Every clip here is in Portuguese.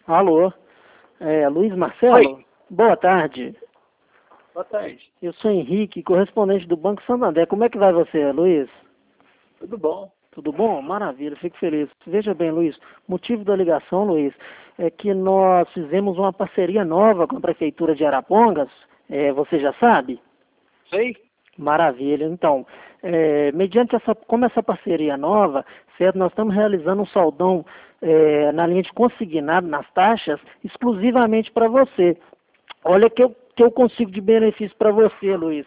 Alô, Luiz Marcelo? Oi, Boa tarde. boa tarde. Eu sou Henrique, correspondente do Banco Santander. Como é que vai você, Luiz? Tudo bom? Tudo bom? Maravilha, fico feliz. Veja bem, Luiz, motivo da ligação, Luiz, é que nós fizemos uma parceria nova com a Prefeitura de Arapongas. Você já sabe? Sei? Maravilha. Então, mediante como essa parceria nova, certo, nós estamos realizando um saldão na linha de consignado nas taxas exclusivamente para você. Olha que eu consigo de benefício para você, Luiz.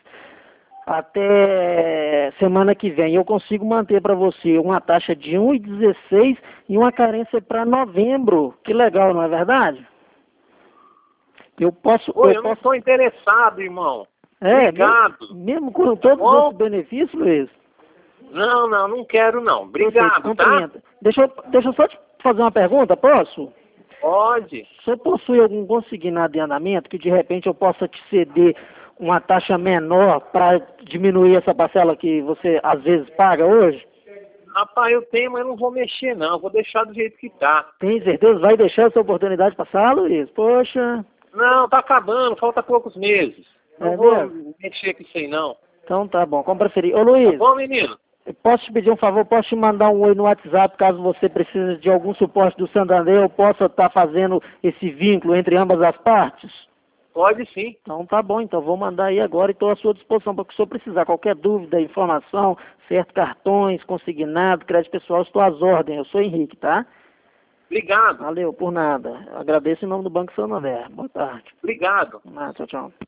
Até semana que vem eu consigo manter para você uma taxa de 1,16 e uma carência para novembro. Que legal, não é verdade? Eu posso. Oi, eu não estou interessado, irmão. É, Obrigado. mesmo com todos os outros benefícios, Luiz. Não quero não. Perfeito, Obrigado, tá? compreendo. Deixa eu só te fazer uma pergunta, posso? Pode. Você possui algum consignado em andamento que de repente eu possa te ceder uma taxa menor para diminuir essa parcela que você às vezes paga hoje? Rapaz, eu tenho, mas não vou mexer não. Vou deixar do jeito que tá. Tem certeza? Vai deixar essa oportunidade passar, Luiz? Poxa. Não, tá acabando. Falta poucos meses. Não É vou mesmo? mexer com isso aí não. Então tá bom, como preferir. Ô Tá Luiz, bom, menino? eu posso te pedir um favor? Posso te mandar um oi no WhatsApp caso você precise de algum suporte do Santander? Eu possa estar fazendo esse vínculo entre ambas as partes? Pode sim. Então tá bom, então vou mandar aí agora e estou à sua disposição para o que o senhor precisar. Qualquer dúvida, informação, certo, cartões, consignado, crédito pessoal, estou às ordens. Eu sou Henrique, tá? Obrigado. Valeu, por nada. Agradeço em nome do Banco Santander. Boa tarde. Obrigado. Tchau, tchau.